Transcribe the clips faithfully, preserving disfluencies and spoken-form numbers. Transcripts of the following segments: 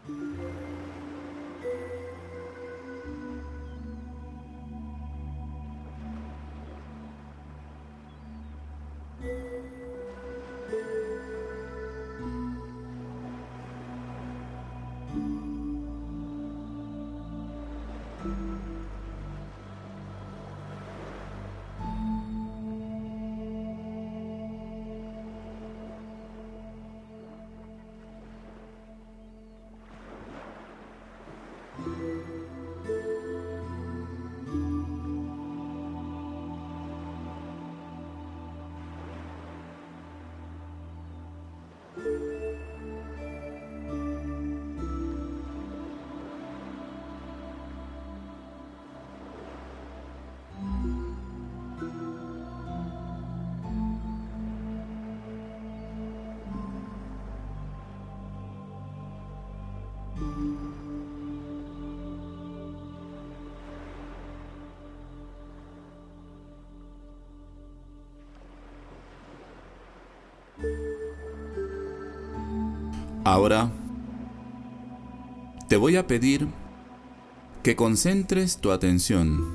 Ahora te voy a pedir que concentres tu atención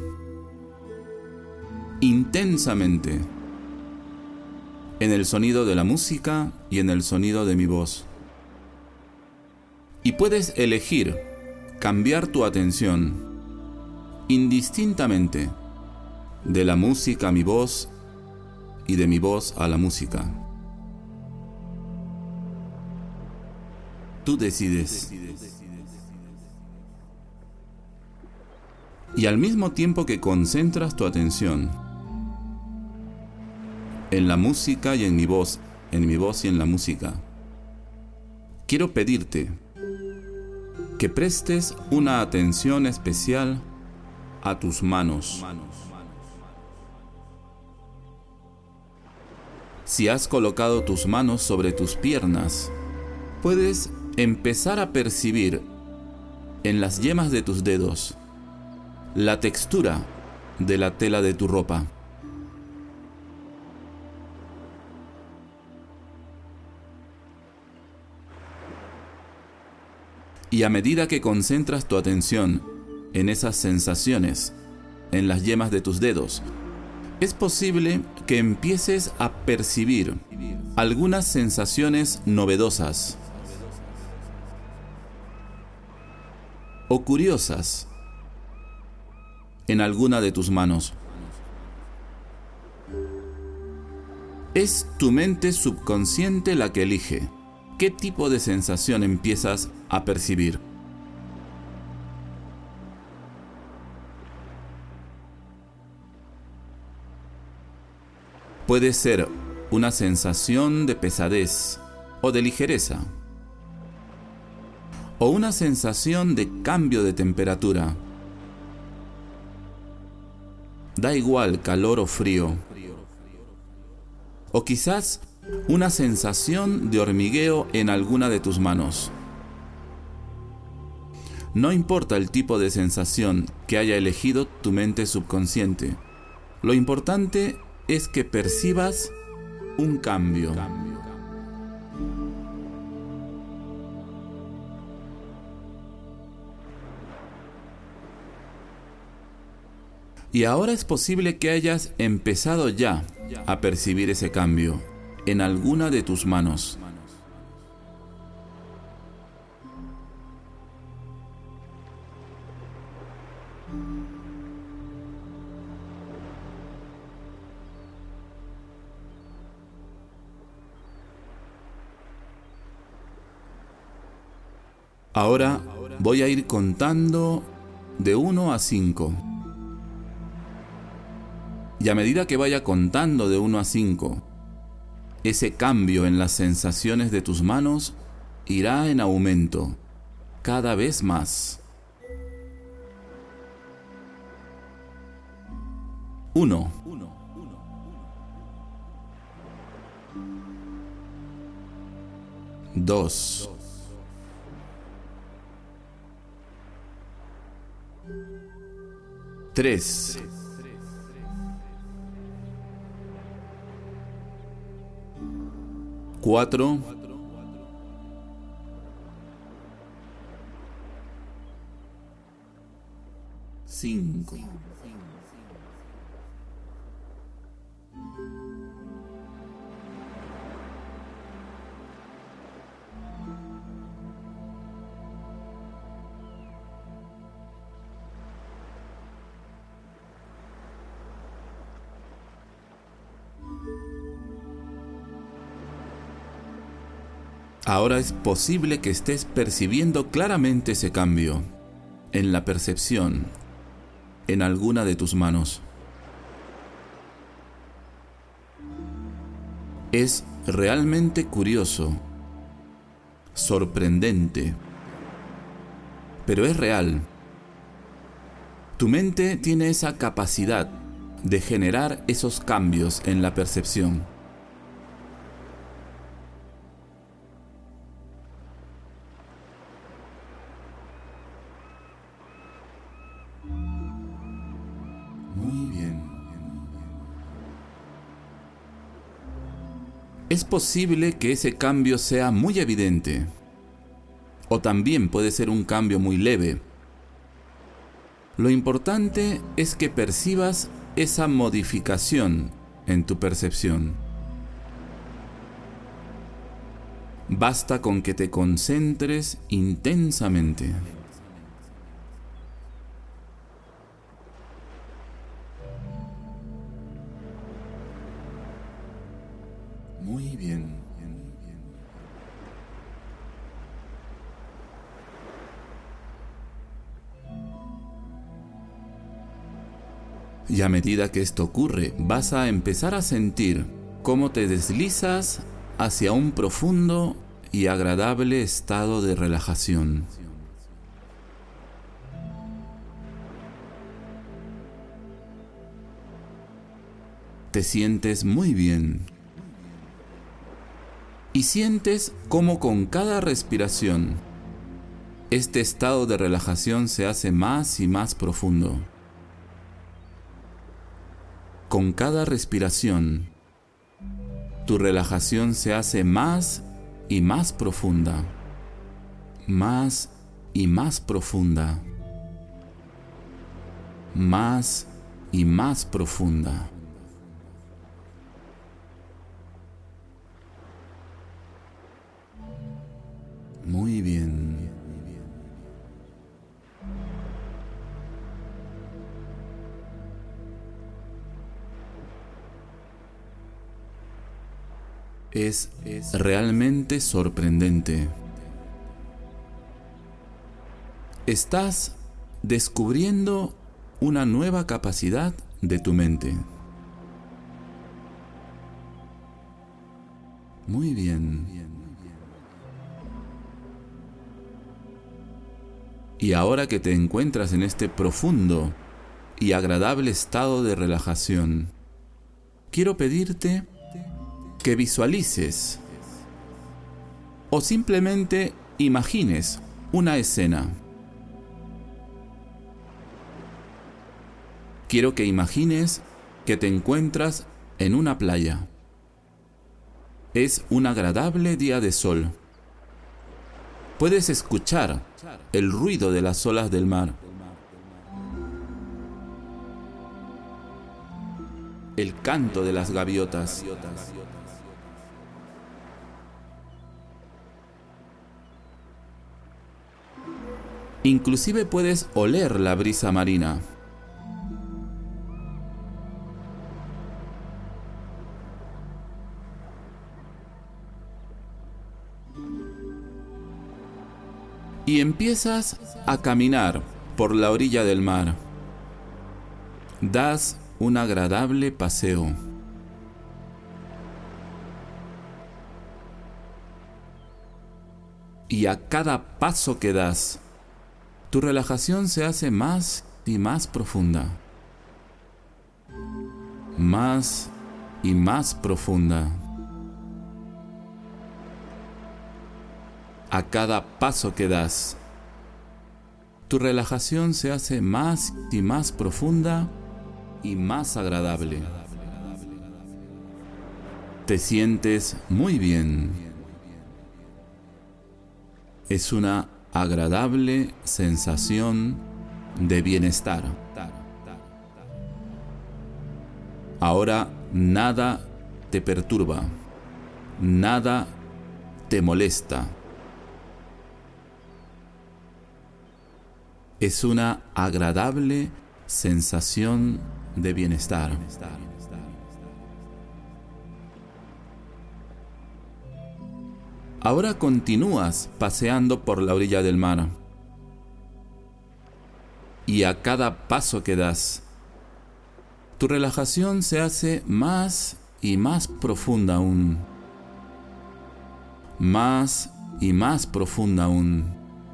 intensamente en el sonido de la música y en el sonido de mi voz. Y puedes elegir cambiar tu atención indistintamente de la música a mi voz y de mi voz a la música. Tú decides. Y al mismo tiempo que concentras tu atención en la música y en mi voz, en mi voz y en la música, quiero pedirte que prestes una atención especial a tus manos. Si has colocado tus manos sobre tus piernas, puedes empezar a percibir en las yemas de tus dedos la textura de la tela de tu ropa. Y a medida que concentras tu atención en esas sensaciones, en las yemas de tus dedos, es posible que empieces a percibir algunas sensaciones novedosas o curiosas en alguna de tus manos. Es tu mente subconsciente la que elige qué tipo de sensación empiezas a percibir. Puede ser una sensación de pesadez o de ligereza, o una sensación de cambio de temperatura. Da igual calor o frío. O quizás una sensación de hormigueo en alguna de tus manos. No importa el tipo de sensación que haya elegido tu mente subconsciente. Lo importante es que percibas un cambio. Y ahora es posible que hayas empezado ya a percibir ese cambio en alguna de tus manos. Ahora voy a ir contando de uno a cinco. Y a medida que vaya contando de uno a cinco, ese cambio en las sensaciones de tus manos irá en aumento, cada vez más. Uno. Dos. Tres. Cuatro. cinco. Ahora es posible que estés percibiendo claramente ese cambio en la percepción en alguna de tus manos. Es realmente curioso, sorprendente, pero es real. Tu mente tiene esa capacidad de generar esos cambios en la percepción. Muy bien. Es posible que ese cambio sea muy evidente, o también puede ser un cambio muy leve. Lo importante es que percibas esa modificación en tu percepción. Basta con que te concentres intensamente. Muy bien. Y a medida que esto ocurre, vas a empezar a sentir cómo te deslizas hacia un profundo y agradable estado de relajación. Te sientes muy bien. Y sientes cómo con cada respiración, este estado de relajación se hace más y más profundo. Con cada respiración, tu relajación se hace más y más profunda, más y más profunda, más y más profunda. Muy bien. Es, es realmente sorprendente. Estás descubriendo una nueva capacidad de tu mente. Muy bien. Y ahora que te encuentras en este profundo y agradable estado de relajación, quiero pedirte que visualices o simplemente imagines una escena. Quiero que imagines que te encuentras en una playa. Es un agradable día de sol. Puedes escuchar el ruido de las olas del mar, el canto de las gaviotas, inclusive puedes oler la brisa marina. Y empiezas a caminar por la orilla del mar. Das un agradable paseo. Y a cada paso que das, tu relajación se hace más y más profunda. Más y más profunda. A cada paso que das, tu relajación se hace más y más profunda y más agradable. Te sientes muy bien. Es una agradable sensación de bienestar. Ahora nada te perturba, nada te molesta. Es una agradable sensación de bienestar. Ahora continúas paseando por la orilla del mar. Y a cada paso que das, tu relajación se hace más y más profunda aún. Más y más profunda aún.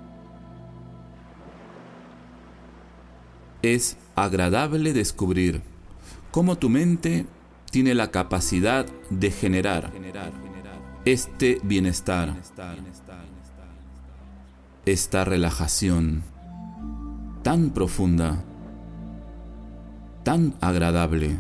Es agradable descubrir cómo tu mente tiene la capacidad de generar este bienestar, esta relajación tan profunda, tan agradable.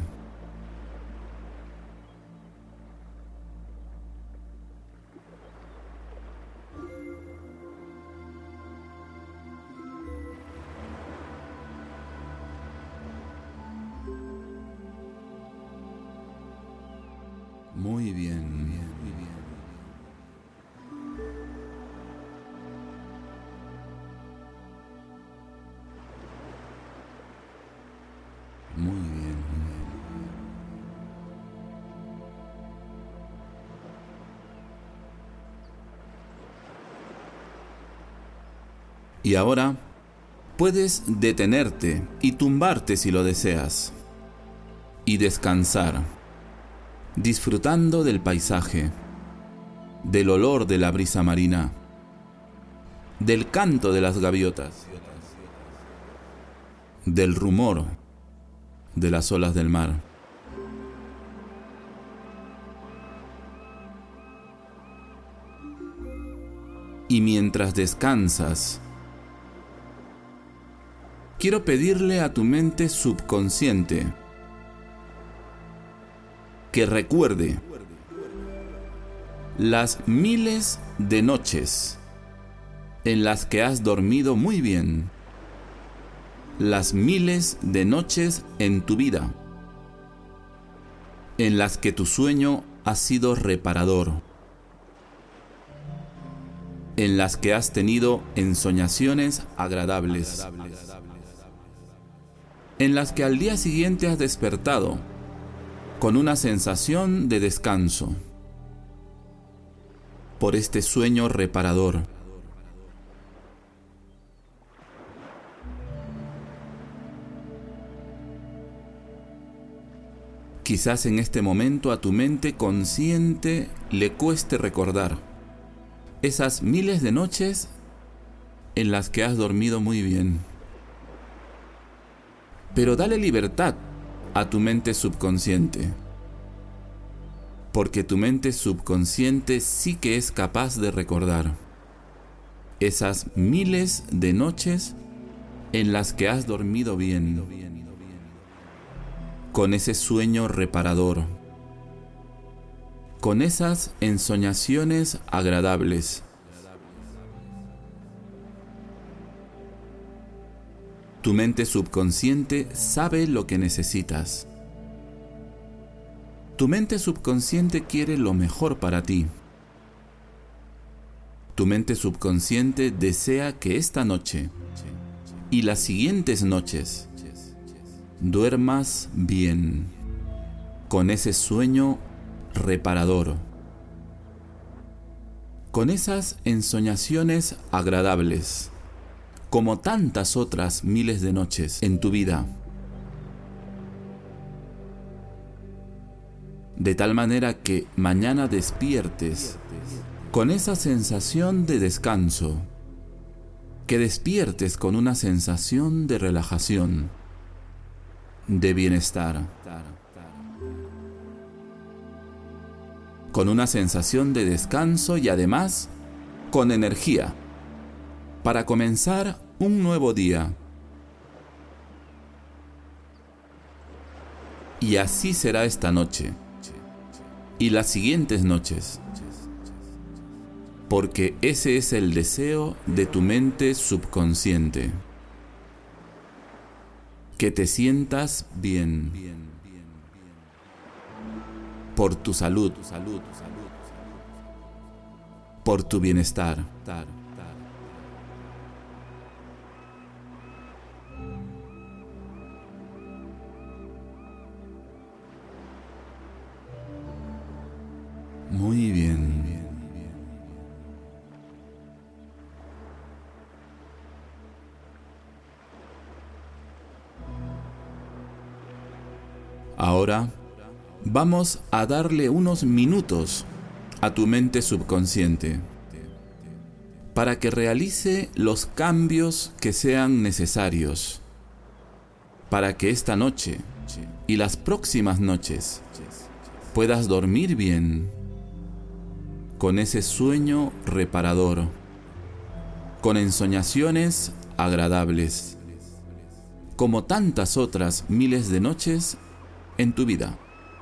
Muy bien, muy bien, muy bien. Muy bien, muy bien. Y ahora puedes detenerte y tumbarte si lo deseas y descansar, disfrutando del paisaje, del olor de la brisa marina, del canto de las gaviotas, del rumor de las olas del mar. Y mientras descansas, quiero pedirle a tu mente subconsciente que recuerde las miles de noches en las que has dormido muy bien, las miles de noches en tu vida en las que tu sueño ha sido reparador, en las que has tenido ensoñaciones agradables, en las que al día siguiente has despertado con una sensación de descanso por este sueño reparador. Quizás en este momento a tu mente consciente le cueste recordar esas miles de noches en las que has dormido muy bien. Pero dale libertad a tu mente subconsciente, porque tu mente subconsciente sí que es capaz de recordar esas miles de noches en las que has dormido bien, con ese sueño reparador, con esas ensoñaciones agradables. Tu mente subconsciente sabe lo que necesitas. Tu mente subconsciente quiere lo mejor para ti. Tu mente subconsciente desea que esta noche y las siguientes noches duermas bien, con ese sueño reparador, con esas ensoñaciones agradables, como tantas otras miles de noches en tu vida. De tal manera que mañana despiertes con esa sensación de descanso, que despiertes con una sensación de relajación, de bienestar, con una sensación de descanso y además con energía para comenzar un nuevo día. Y así será esta noche y las siguientes noches, porque ese es el deseo de tu mente subconsciente. Que te sientas bien. Por tu salud. Por tu bienestar. Muy bien. Ahora vamos a darle unos minutos a tu mente subconsciente para que realice los cambios que sean necesarios para que esta noche y las próximas noches puedas dormir bien con ese sueño reparador, con ensoñaciones agradables, como tantas otras miles de noches en tu vida.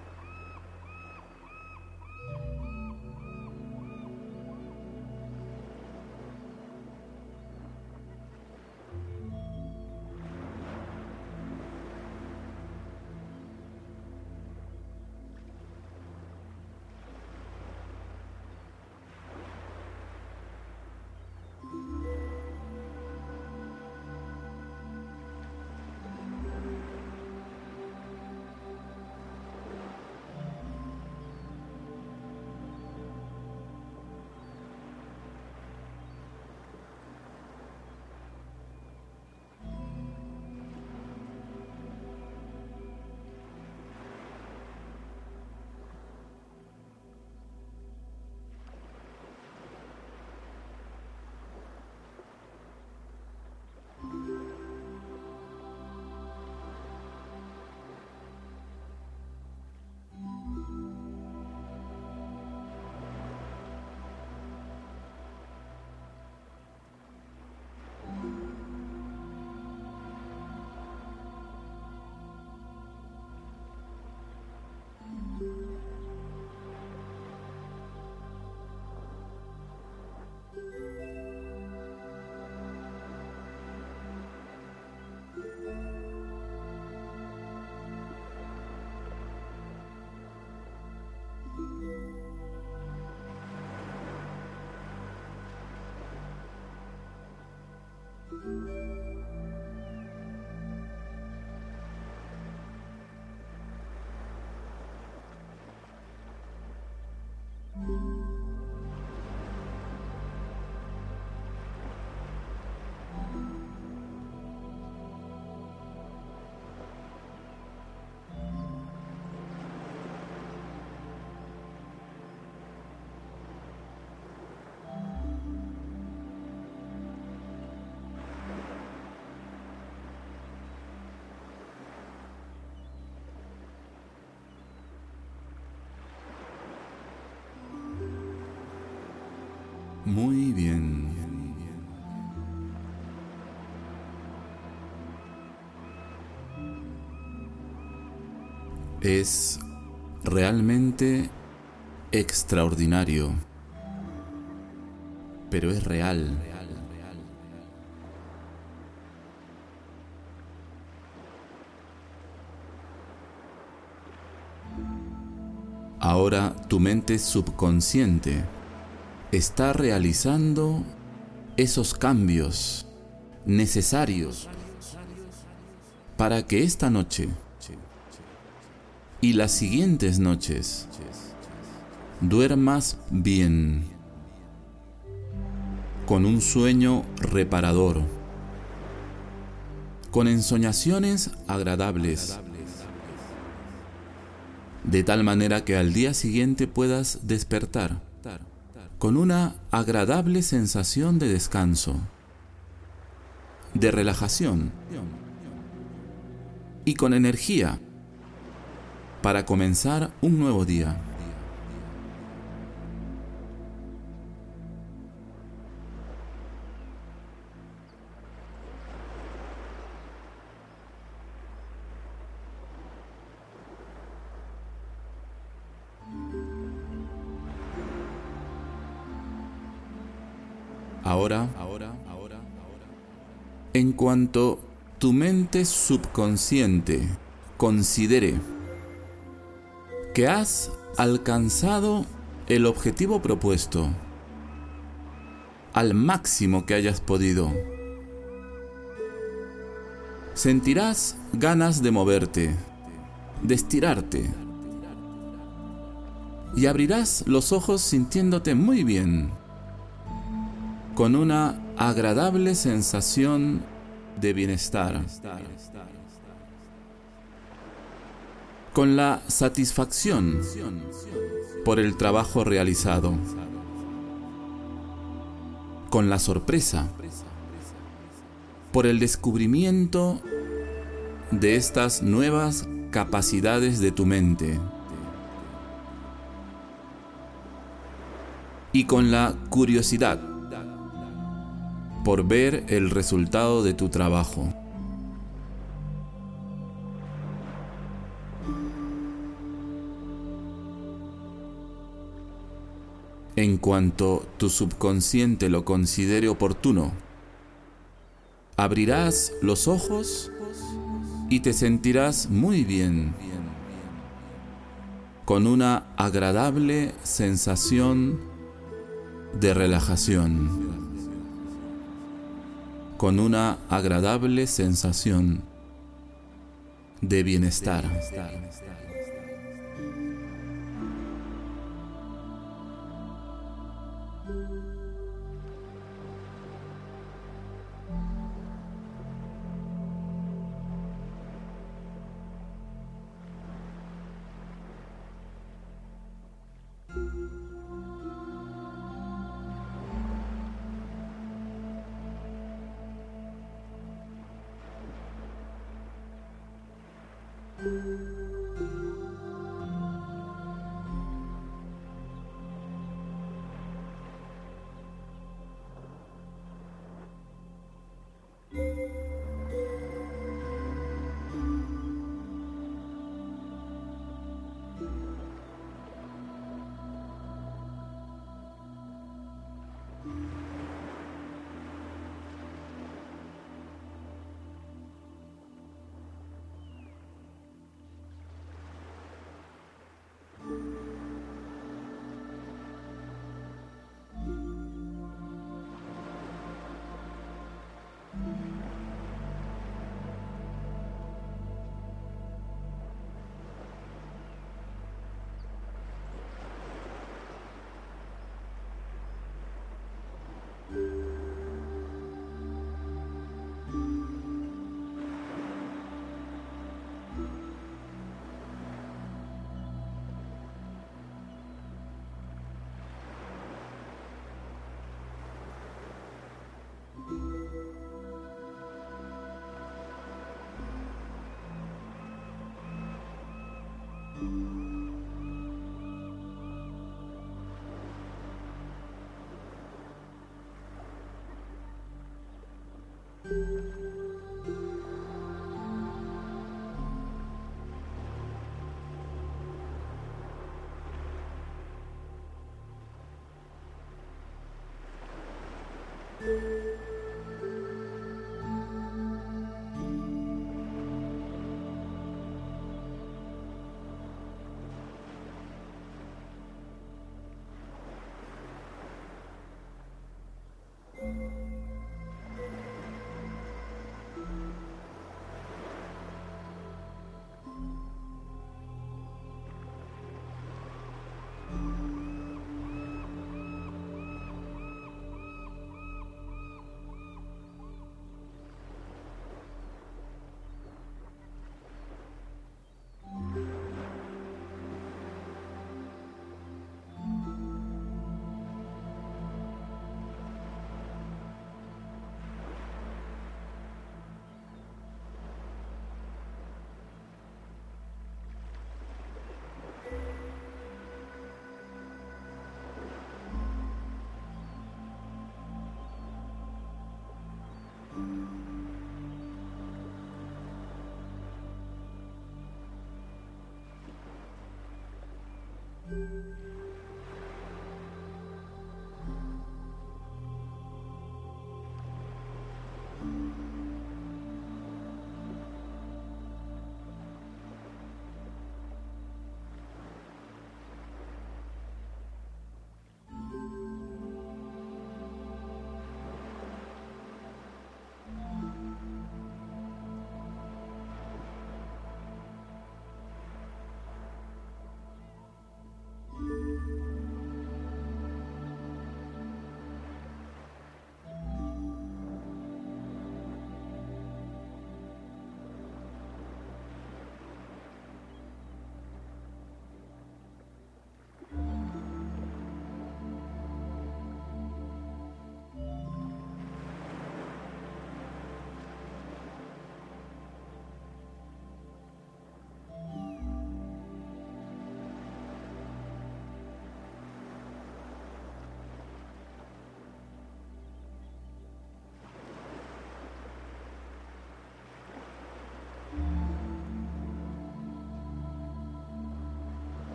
Muy bien. Es realmente extraordinario, pero es real. Ahora tu mente subconsciente está realizando esos cambios necesarios para que esta noche y las siguientes noches duermas bien, con un sueño reparador, con ensoñaciones agradables, de tal manera que al día siguiente puedas despertar con una agradable sensación de descanso, de relajación y con energía para comenzar un nuevo día. Ahora, en cuanto tu mente subconsciente considere que has alcanzado el objetivo propuesto al máximo que hayas podido, sentirás ganas de moverte, de estirarte, y abrirás los ojos sintiéndote muy bien, con una agradable sensación de bienestar, con la satisfacción por el trabajo realizado, con la sorpresa por el descubrimiento de estas nuevas capacidades de tu mente, y con la curiosidad por ver el resultado de tu trabajo. En cuanto tu subconsciente lo considere oportuno, abrirás los ojos y te sentirás muy bien, con una agradable sensación de relajación, con una agradable sensación de bienestar.